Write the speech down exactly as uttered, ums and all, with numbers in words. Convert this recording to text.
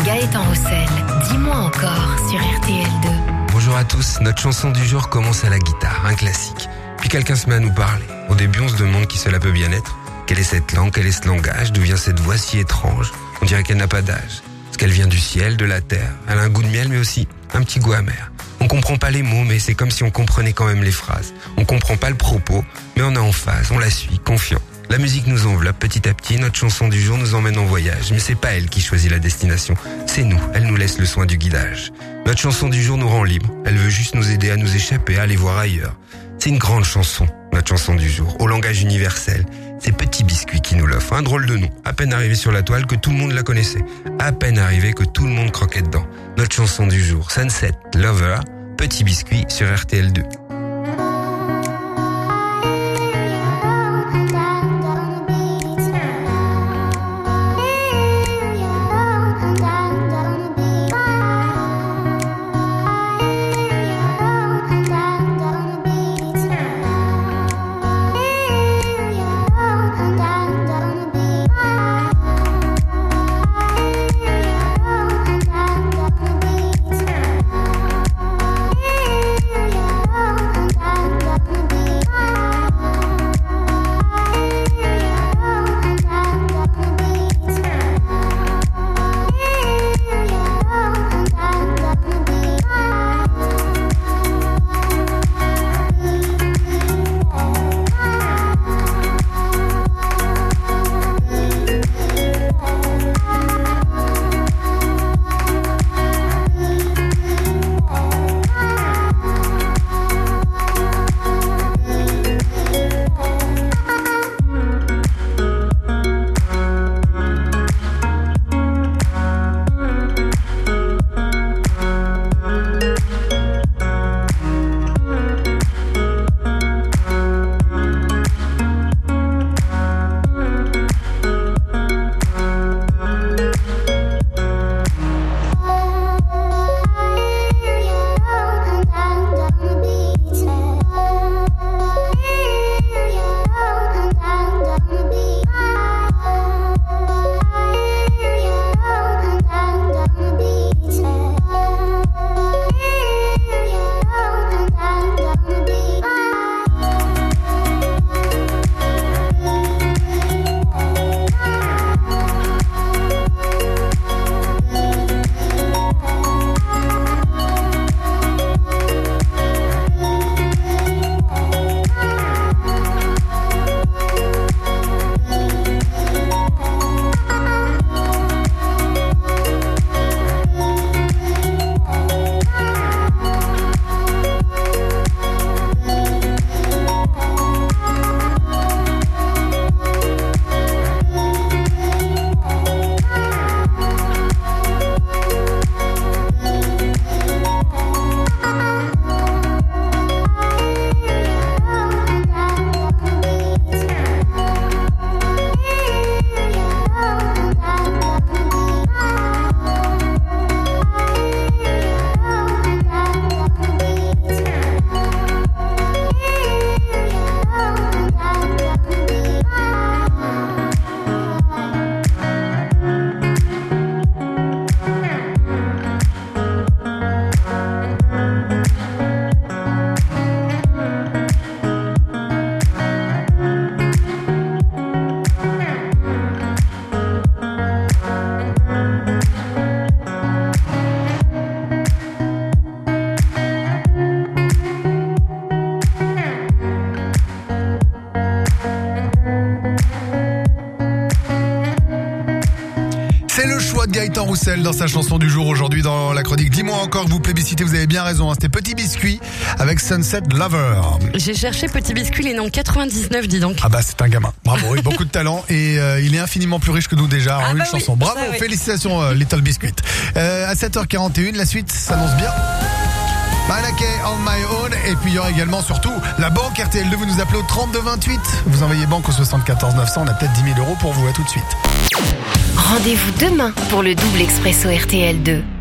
Gaëtan Roussel. Dis-moi encore sur R T L deux. Bonjour à tous, notre chanson du jour commence à la guitare, un classique. Puis quelqu'un se met à nous parler. Au début, on se demande qui cela peut bien être. Quelle est cette langue, quel est ce langage, d'où vient cette voix si étrange? On dirait qu'elle n'a pas d'âge. Est-ce qu'elle vient du ciel, de la terre? Elle a un goût de miel, mais aussi un petit goût amer. On comprend pas les mots, mais c'est comme si on comprenait quand même les phrases. On comprend pas le propos, mais on est en phase, on la suit, confiant. La musique nous enveloppe petit à petit, notre chanson du jour nous emmène en voyage. Mais c'est pas elle qui choisit la destination, c'est nous, elle nous laisse le soin du guidage. Notre chanson du jour nous rend libres, elle veut juste nous aider à nous échapper, à aller voir ailleurs. C'est une grande chanson, notre chanson du jour, au langage universel. C'est Petit Biscuit qui nous l'offre, un drôle de nom. À peine arrivé sur la toile que tout le monde la connaissait. À peine arrivé que tout le monde croquait dedans. Notre chanson du jour, Sunset Lover, Petit Biscuit sur R T L deux. Gaëtan Roussel dans sa chanson du jour aujourd'hui dans la chronique. Dis-moi encore, vous plébiscitez, vous avez bien raison, hein, c'était Petit Biscuit avec Sunset Lover. J'ai cherché Petit Biscuit, il est né en quatre-vingt-dix-neuf, dis donc. Ah bah c'est un gamin, bravo, il a beaucoup de talent et euh, il est infiniment plus riche que nous déjà en ah une bah chanson. Oui, bravo, oui. Félicitations euh, Little Biscuit. Euh, à sept heures quarante et une, la suite s'annonce bien. Malaké on my own. Et puis il y aura également surtout la banque R T L deux. Vous nous appelez au trente-deux vingt-huit. Vous envoyez banque au soixante-quatorze neuf cents. On a peut-être dix mille euros pour vous. À tout de suite. Rendez-vous demain pour le double expresso R T L deux.